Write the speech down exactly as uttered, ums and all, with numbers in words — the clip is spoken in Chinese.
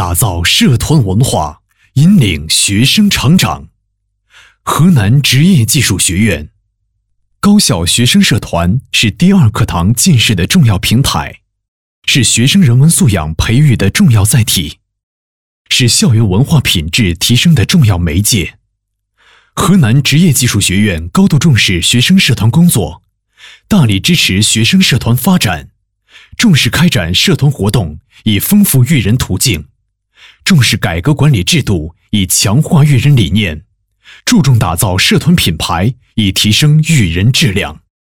打造社团文化，引领学生成长。河南职业技术学院高校学生社团是第二课堂建设的重要平台，是学生人文素养培育的重要载体，是校园文化品质提升的重要媒介。河南职业技术学院高度重视学生社团工作，大力支持学生社团发展，重视开展社团活动以丰富育人途径，重视改革管理制度以强化育人理念，注重打造社团品牌以提升育人质量。